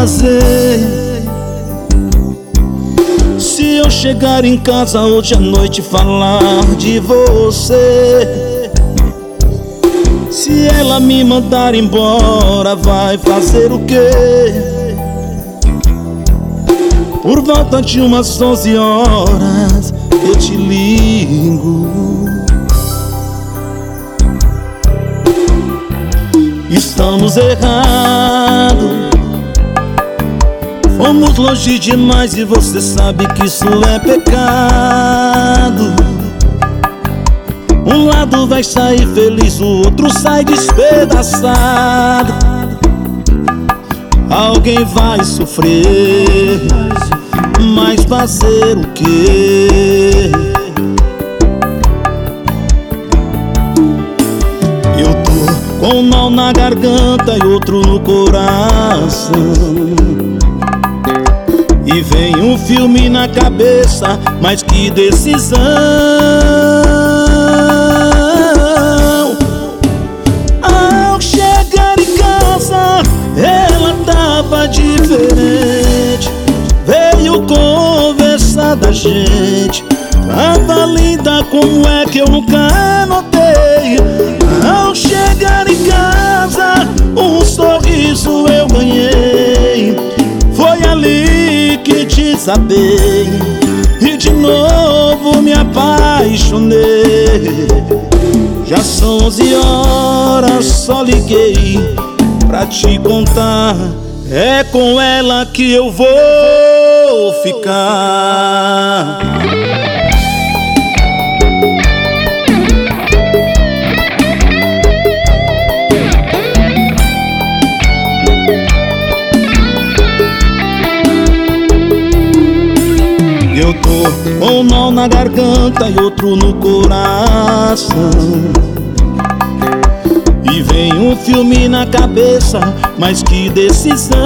fazer se eu chegar em casa hoje à noite e falar de você? Se ela me mandar embora, vai fazer o quê? Por volta de umas 11 horas eu te ligo. Estamos errados, fomos longe demais e você sabe que isso é pecado. Um lado vai sair feliz, o outro sai despedaçado. Alguém vai sofrer, mas fazer o quê? Eu tô com um nó na garganta e outro no coração, e vem um filme na cabeça, mas que decisão. Ao chegar em casa, ela tava diferente. Veio conversar da gente, tava linda como é que eu nunca notei. Ao chegar em casa, um sorriso eu ganhei. Foi ali que desabei e de novo me apaixonei. Já são 11 horas, só liguei pra te contar. É com ela que eu vou ficar. Eu tô com um nó na garganta e outro no coração, e vem um filme na cabeça, mas que decisão.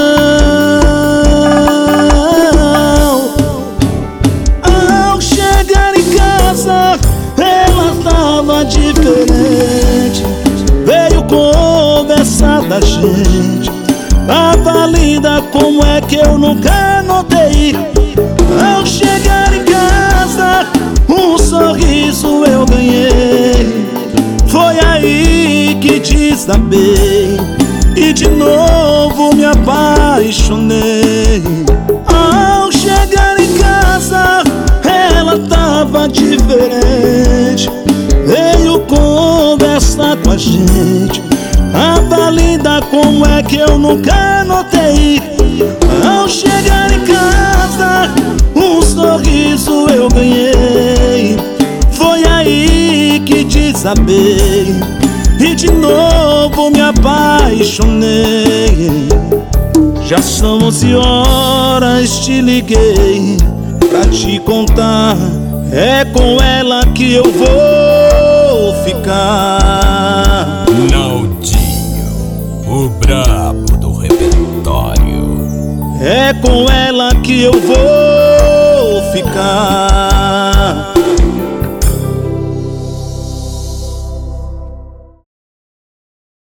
Ao chegar em casa, ela tava diferente. Veio conversar da gente, tava linda como é que eu nunca notei. Ao chegar em casa, um sorriso eu ganhei. Foi aí que desabei e de novo me apaixonei. Ao chegar em casa, ela tava diferente. Veio conversar com a gente, tava linda como é que eu nunca notei. Ao chegar em casa, um sorriso eu ganhei. Foi aí que desabei e de novo me apaixonei. Já são 11 horas, te liguei pra te contar. É com ela que eu vou ficar. Naldinho, o brabo do repertório. É com ela que eu vou ficar.